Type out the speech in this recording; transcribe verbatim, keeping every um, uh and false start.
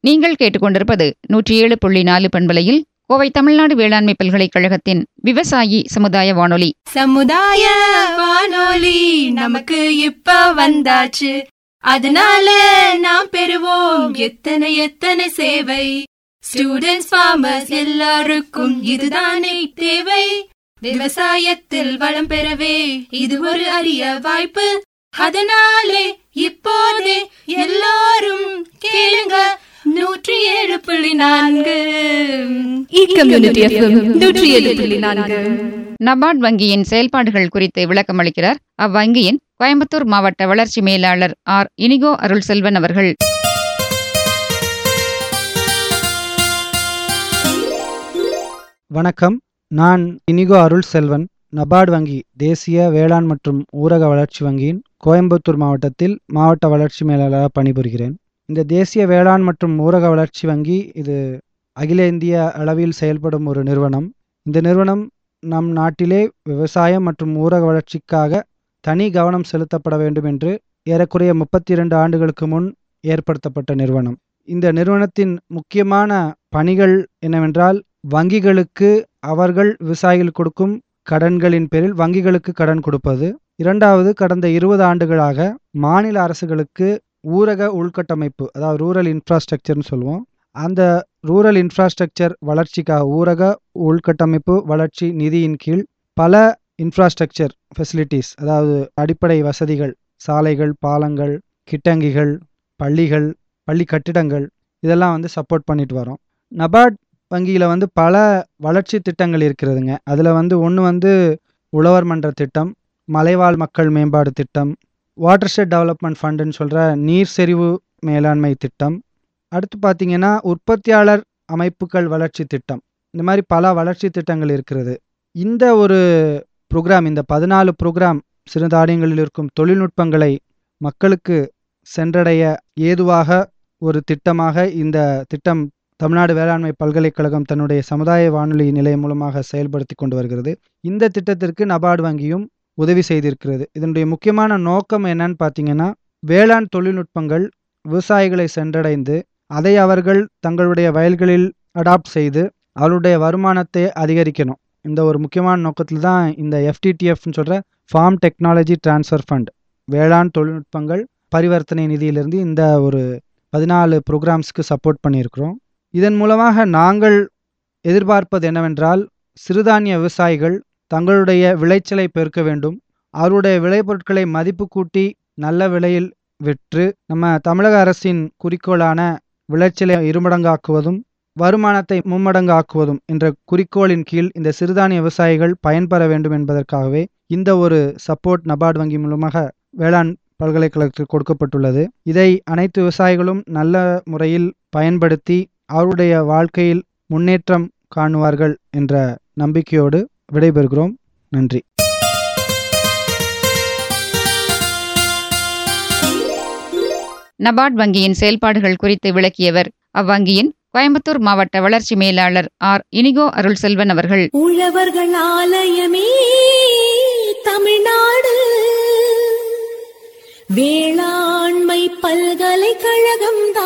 நீங்கள் கேட்டுக்கொண்டிருப்பது நூற்றி ஏழு புள்ளி நாலு பண்பலையில் கோவை தமிழ்நாடு வேளாண்மை பல்கலைக்கழகத்தின் விவசாயி சமுதாய வானொலி. சமுதாய வானொலி நமக்கு இப்ப வந்தாச்சு, அதனால நாம் பெறுவோம் எத்தனை எத்தனை சேவை. ஸ்டூடெண்ட்ஸ், ஃபார்மர்ஸ் எல்லாருக்கும் இதுதானே தேவை. விவசாயத்தில் வளம் பெறவே இது ஒரு அரிய வாய்ப்பு. அதனாலே இப்போதே எல்லாரும் கேளுங்க நூற்றி ஏழு புள்ளி நான்கு நூற்றி ஏழு புள்ளி நான்கு. நபார்ட் வங்கியின் செயல்பாடுகள் குறித்து விளக்கம் அளிக்கிறார் அவ்வங்கியின் கோயம்புத்தூர் மாவட்ட வளர்ச்சி மேலாளர் ஆர் இனிகோ அருள் செல்வன் அவர்கள். வணக்கம், நான் இனிகோ அருள் செல்வன், நபார்ட் வங்கி தேசிய வேளாண் மற்றும் ஊரக வளர்ச்சி வங்கியின் கோயம்புத்தூர் மாவட்டத்தில் மாவட்ட வளர்ச்சி மேலாளராக பணிபுரிகிறேன். இந்த தேசிய வேளாண் மற்றும் ஊரக வளர்ச்சி வங்கி இது அகில இந்திய அளவில் செயல்படும் ஒரு நிறுவனம். இந்த நிறுவனம் நம் நாட்டிலே விவசாயம் மற்றும் ஊரக வளர்ச்சிக்காக தனி கவனம் செலுத்தப்பட வேண்டும் என்று ஏறக்குறைய முப்பத்தி இரண்டு ஆண்டுகளுக்கு முன் ஏற்படுத்தப்பட்ட நிறுவனம். இந்த நிறுவனத்தின் முக்கியமான பணிகள் என்னவென்றால், வங்கிகளுக்கு அவர்கள் விவசாயிகள் கொடுக்கும் கடன்களின் பேரில் வங்கிகளுக்கு கடன் கொடுப்பது. இரண்டாவது, கடந்த இருபது ஆண்டுகளாக மாநில அரசுகளுக்கு ஊரக உள்கட்டமைப்பு, அதாவது ரூரல் இன்ஃப்ராஸ்ட்ரக்சர்னு சொல்லுவோம், அந்த ரூரல் இன்ஃப்ராஸ்ட்ரக்சர் வளர்ச்சிக்காக ஊரக உள்கட்டமைப்பு வளர்ச்சி நிதியின் கீழ் பல இன்ஃப்ராஸ்ட்ரக்சர் ஃபெசிலிட்டிஸ், அதாவது அடிப்படை வசதிகள், சாலைகள், பாலங்கள், கிட்டங்கிகள், பள்ளிகள், பள்ளி கட்டிடங்கள், இதெல்லாம் வந்து சப்போர்ட் பண்ணிட்டு வரோம். நபார்ட் வங்கியில் வந்து பல வளர்ச்சி திட்டங்கள் இருக்கிறதுங்க. அதில் வந்து ஒன்று வந்து உழவர் மன்ற திட்டம், மலைவாழ் மக்கள் மேம்பாடு திட்டம், வாட்டர் ஷெட் டெவலப்மெண்ட் ஃபண்டுன்னு சொல்கிற நீர் செறிவு மேலாண்மை திட்டம், அடுத்து பார்த்திங்கன்னா உற்பத்தியாளர் அமைப்புகள் வளர்ச்சி திட்டம். இந்த மாதிரி பல வளர்ச்சி திட்டங்கள் இருக்கிறது. இந்த ஒரு ப்ரோக்ராம், இந்த பதினாலு ப்ரோக்ராம் சிறுதானியங்களில் இருக்கும் தொழில்நுட்பங்களை மக்களுக்கு சென்றடைய ஏதுவாக ஒரு திட்டமாக இந்த திட்டம் தமிழ்நாடு வேளாண்மை பல்கலைக்கழகம் தன்னுடைய சமுதாய வானொலி நிலையம் மூலமாக செயல்படுத்தி கொண்டு வருகிறது. இந்த திட்டத்திற்கு நபார்ட் வங்கியும் உதவி செய்திருக்கிறது. இதனுடைய முக்கியமான நோக்கம் என்னன்னு பார்த்தீங்கன்னா, வேளாண் தொழில்நுட்பங்கள் விவசாயிகளை சென்றடைந்து அதை அவர்கள் தங்களுடைய வயல்களில் அடாப்ட் செய்து அவருடைய வருமானத்தை அதிகரிக்கணும். இந்த ஒரு முக்கியமான நோக்கத்தில் தான் இந்த எஃப்டிடிஎஃப்னு சொல்கிற ஃபார்ம் டெக்னாலஜி டிரான்ஸ்ஃபர் ஃபண்ட், வேளாண் தொழில்நுட்பங்கள் பரிவர்த்தனை நிதியிலிருந்து இந்த ஒரு பதினாலு ப்ரோக்ராம்ஸ்க்கு சப்போர்ட் பண்ணியிருக்கிறோம். இதன் மூலமாக நாங்கள் எதிர்பார்ப்பது என்னவென்றால், சிறுதானிய விவசாயிகள் தங்களுடைய விளைச்சலை பெருக்க வேண்டும். அவருடைய விளைபொருட்களை மதிப்பு கூட்டி நல்ல விலையில் விற்று நம்ம தமிழக அரசின் குறிக்கோளான விளைச்சலை இருமடங்காக்குவதும் வருமானத்தை மும்மடங்கு ஆக்குவதும் என்ற குறிக்கோளின் கீழ் இந்த சிறுதானிய விவசாயிகள் பயன்பெற வேண்டும் என்பதற்காகவே இந்த ஒரு சப்போர்ட் நபார்ட் வங்கி மூலமாக வேளாண் பல்கலைக்கழகத்தில் கொடுக்கப்பட்டுள்ளது. இதை அனைத்து விவசாயிகளும் நல்ல முறையில் பயன்படுத்தி அவருடைய வாழ்க்கையில் முன்னேற்றம் காணுவார்கள் என்ற நம்பிக்கையோடு விடைபெறுகிறோம். நன்றி. நபார்ட் வங்கியின் செயல்பாடுகள் குறித்து விளக்கியவர் அவ்வங்கியின் கோயம்புத்தூர் மாவட்ட வளர்ச்சி மேலாளர் ஆர் இனிகோ அருள் செல்வன் அவர்கள். உழவர்கள் ஆலயமே தமிழ்நாடு, வேளாண்மை பல்கலைக்கழகம் தான்